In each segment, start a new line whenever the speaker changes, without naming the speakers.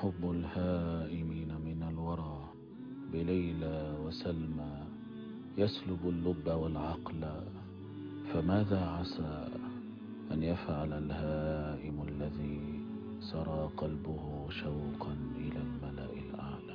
حب الهائمين من الورى بليلى وسلمى يسلب اللب والعقل، فماذا عسى أن يفعل الهائم الذي سرى قلبه شوقا إلى الملأ الأعلى؟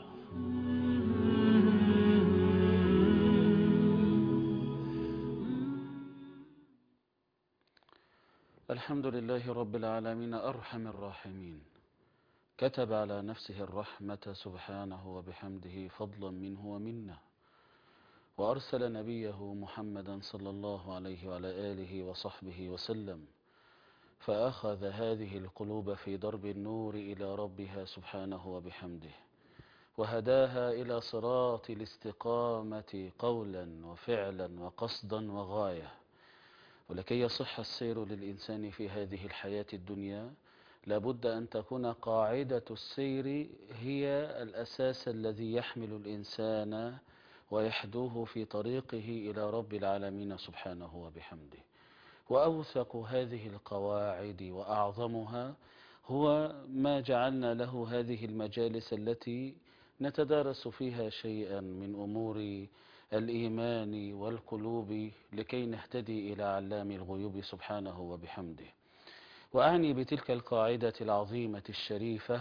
الحمد لله رب العالمين أرحم الراحمين، كتب على نفسه الرحمة سبحانه وبحمده فضلا منه ومنا، وأرسل نبيه محمدا صلى الله عليه وعلى آله وصحبه وسلم، فأخذ هذه القلوب في درب النور إلى ربها سبحانه وبحمده، وهداها إلى صراط الاستقامة قولا وفعلا وقصدا وغاية. ولكي يصح السير للإنسان في هذه الحياة الدنيا لابد أن تكون قاعدة السير هي الأساس الذي يحمل الإنسان ويحدوه في طريقه إلى رب العالمين سبحانه وبحمده. وأوثق هذه القواعد وأعظمها هو ما جعلنا له هذه المجالس التي نتدارس فيها شيئا من أمور الإيمان والقلوب لكي نهتدي إلى علام الغيوب سبحانه وبحمده. وأعني بتلك القاعدة العظيمة الشريفة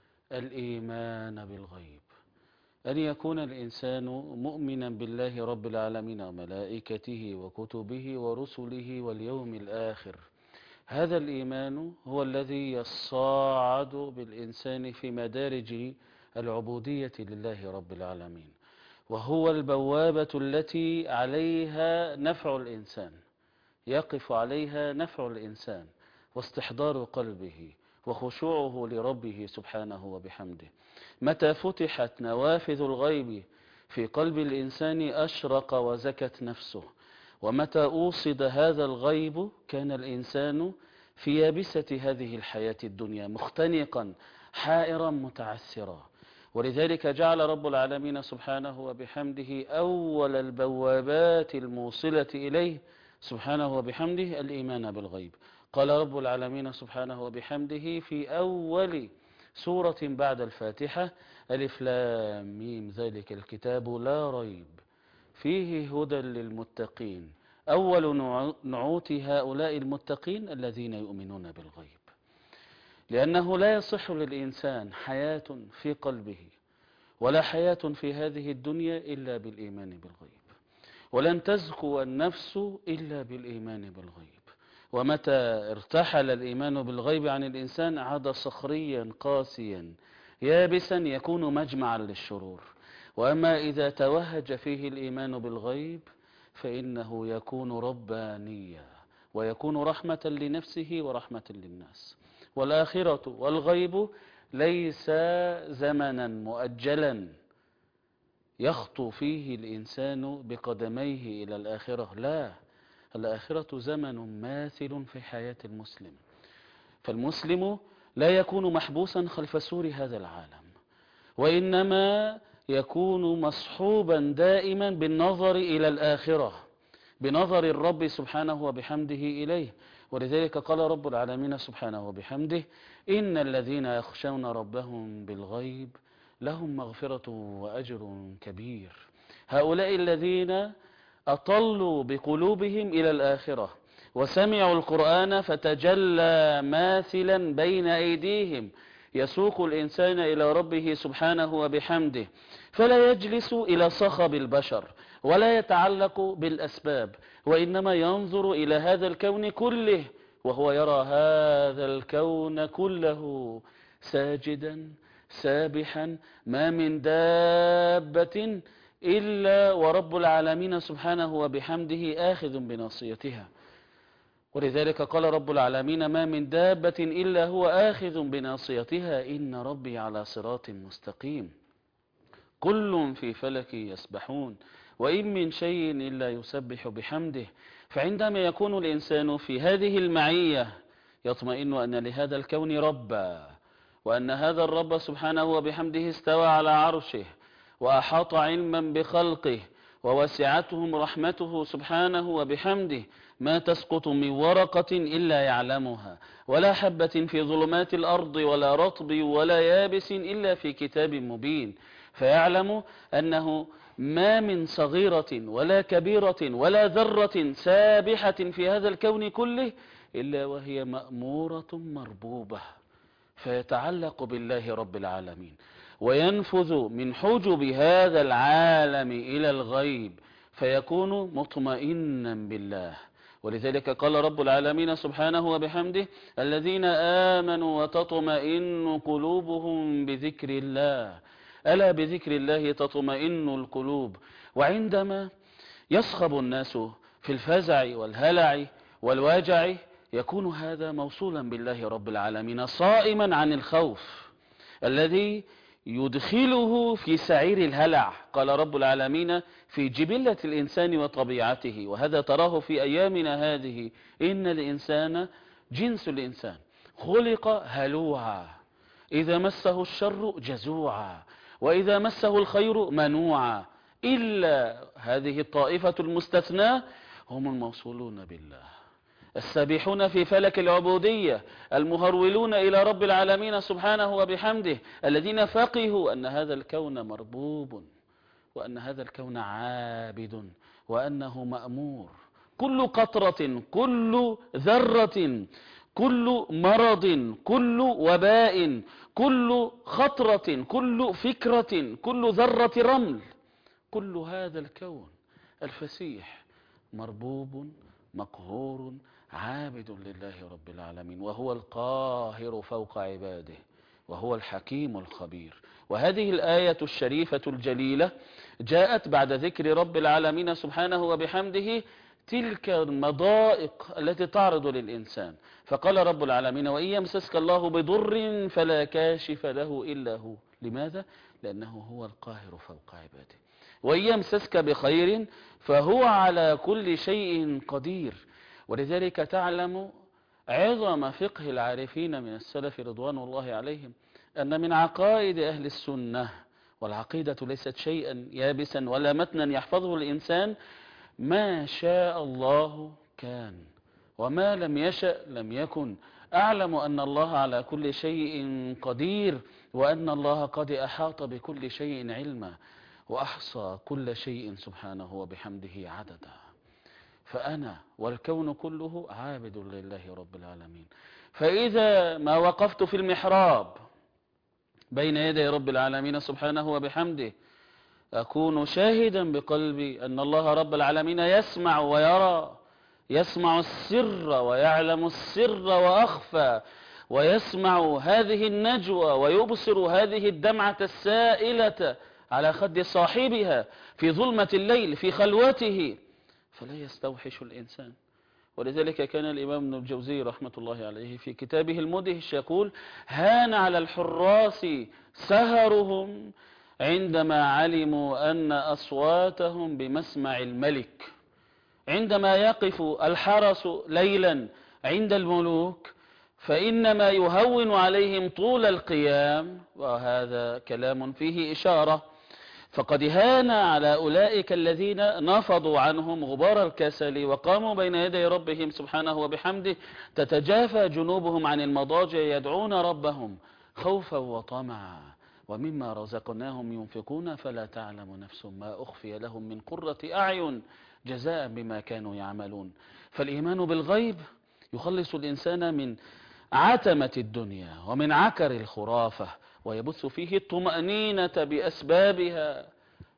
الإيمان بالغيب، أن يكون الإنسان مؤمنا بالله رب العالمين وملائكته وكتبه ورسله واليوم الآخر. هذا الإيمان هو الذي يصاعد بالإنسان في مدارج العبودية لله رب العالمين، وهو البوابة التي عليها نفع الإنسان، يقف عليها نفع الإنسان واستحضار قلبه وخشوعه لربه سبحانه وبحمده. متى فتحت نوافذ الغيب في قلب الإنسان أشرق وزكت نفسه، ومتى أوصد هذا الغيب كان الإنسان في يابسة هذه الحياة الدنيا مختنقا حائرا متعسرا. ولذلك جعل رب العالمين سبحانه وبحمده أول البوابات الموصلة إليه سبحانه وبحمده الإيمان بالغيب. قال رب العالمين سبحانه وبحمده في أول سورة بعد الفاتحة: ألف لام ميم ذلك الكتاب لا ريب فيه هدى للمتقين. أول نعوت هؤلاء المتقين الذين يؤمنون بالغيب، لأنه لا يصح للإنسان حياة في قلبه ولا حياة في هذه الدنيا إلا بالإيمان بالغيب، ولن تزكو النفس إلا بالإيمان بالغيب. ومتى ارتحل الإيمان بالغيب عن الإنسان عاد صخريا قاسيا يابسا يكون مجمعا للشرور. وأما إذا توهج فيه الإيمان بالغيب فإنه يكون ربانيا ويكون رحمة لنفسه ورحمة للناس. والآخرة والغيب ليس زمنا مؤجلا يخطو فيه الإنسان بقدميه إلى الآخرة، لا، الآخرة زمن ماثل في حياة المسلم. فالمسلم لا يكون محبوسا خلف سور هذا العالم، وإنما يكون مصحوبا دائما بالنظر إلى الآخرة، بنظر الرب سبحانه وبحمده إليه. ولذلك قال رب العالمين سبحانه وبحمده: إن الذين يخشون ربهم بالغيب لهم مغفرة وأجر كبير. هؤلاء الذين أطلوا بقلوبهم إلى الآخرة وسمعوا القرآن فتجلى ماثلا بين أيديهم يسوق الإنسان إلى ربه سبحانه وبحمده، فلا يجلس إلى صخب البشر ولا يتعلق بالأسباب، وإنما ينظر إلى هذا الكون كله، وهو يرى هذا الكون كله ساجدا سابحا، ما من دابة إلا ورب العالمين سبحانه وبحمده آخذ بناصيتها. ولذلك قال رب العالمين: ما من دابة إلا هو آخذ بناصيتها إن ربي على صراط مستقيم. كل في فلك يسبحون وإن من شيء إلا يسبح بحمده. فعندما يكون الإنسان في هذه المعية يطمئن أن لهذا الكون ربا، وأن هذا الرب سبحانه وبحمده استوى على عرشه وأحاط علما بخلقه ووسعتهم رحمته سبحانه وبحمده، ما تسقط من ورقة إلا يعلمها، ولا حبة في ظلمات الأرض ولا رطب ولا يابس إلا في كتاب مبين. فيعلم أنه ما من صغيرة ولا كبيرة ولا ذرة سابحة في هذا الكون كله إلا وهي مأمورة مربوبة، فيتعلق بالله رب العالمين وينفذ من حجب هذا العالم إلى الغيب، فيكون مطمئنا بالله. ولذلك قال رب العالمين سبحانه وبحمده: الذين آمنوا وتطمئن قلوبهم بذكر الله، ألا بذكر الله تطمئن القلوب. وعندما يصخب الناس في الفزع والهلع والواجع يكون هذا موصولا بالله رب العالمين، صائما عن الخوف الذي يدخله في سعير الهلع. قال رب العالمين في جبلة الإنسان وطبيعته، وهذا تراه في أيامنا هذه: إن الإنسان جنس الإنسان خلق هلوعا، إذا مسه الشر جزوعا، وإذا مسه الخير منوعا، إلا هذه الطائفة المستثناة هم الموصولون بالله، السابحون في فلك العبودية، المهرولون إلى رب العالمين سبحانه وبحمده، الذين فقهوا أن هذا الكون مربوب، وأن هذا الكون عابد، وأنه مأمور. كل قطرة، كل ذرة، كل مرض، كل وباء، كل خطرة، كل فكرة، كل ذرة رمل، كل هذا الكون الفسيح مربوب مقهور عابد لله رب العالمين، وهو القاهر فوق عباده، وهو الحكيم الخبير. وهذه الآية الشريفة الجليلة جاءت بعد ذكر رب العالمين سبحانه وبحمده تلك المضائق التي تعرض للإنسان. فقال رب العالمين: وإن يمسسك الله بضر فلا كاشف له إلا هو. لماذا؟ لأنه هو القاهر فوق عباده. وإن يمسسك بخير فهو على كل شيء قدير. ولذلك تعلم عظم فقه العارفين من السلف رضوان الله عليهم أن من عقائد أهل السنة، والعقيدة ليست شيئا يابسا ولا متنا يحفظه الإنسان، ما شاء الله كان وما لم يشأ لم يكن. أعلم أن الله على كل شيء قدير، وأن الله قد أحاط بكل شيء علما، وأحصى كل شيء سبحانه وبحمده عددا. فأنا والكون كله عابد لله رب العالمين. فإذا ما وقفت في المحراب بين يدي رب العالمين سبحانه وبحمده أكون شاهدا بقلبي أن الله رب العالمين يسمع ويرى، يسمع السر ويعلم السر وأخفى، ويسمع هذه النجوى ويبصر هذه الدمعة السائلة على خد صاحبها في ظلمة الليل في خلوته، فلا يستوحش الإنسان. ولذلك كان الإمام ابن الجوزي رحمة الله عليه في كتابه المدهش يقول: هان على الحراس سهرهم عندما علموا أن أصواتهم بمسمع الملك. عندما يقف الحرس ليلا عند الملوك فإنما يهون عليهم طول القيام، وهذا كلام فيه إشارة. فقد هان على أولئك الذين نفضوا عنهم غبار الكسل وقاموا بين يدي ربهم سبحانه وبحمده تتجافى جنوبهم عن المضاجع يدعون ربهم خوفا وطمعا، ومما رزقناهم ينفقون فلا تعلم نفس ما أخفي لهم من قرة أعين جزاء بما كانوا يعملون. فالإيمان بالغيب يخلص الإنسان من عتمة الدنيا ومن عكر الخرافة، ويبث فيه الطمأنينة بأسبابها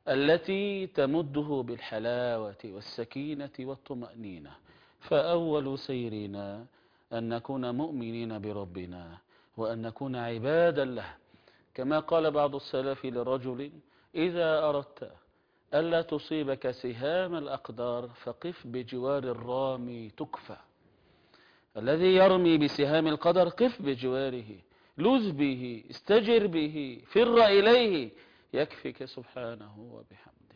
التي تمده بالحلاوة والسكينة والطمأنينة. فأول سيرنا أن نكون مؤمنين بربنا، وأن نكون عبادا له، كما قال بعض السلف لرجل: إذا أردت ألا تصيبك سهام الأقدار فقف بجوار الرامي تكفى. الذي يرمي بسهام القدر قف بجواره، لذ به، استجر به، فر إليه، يكفيك سبحانه وبحمده.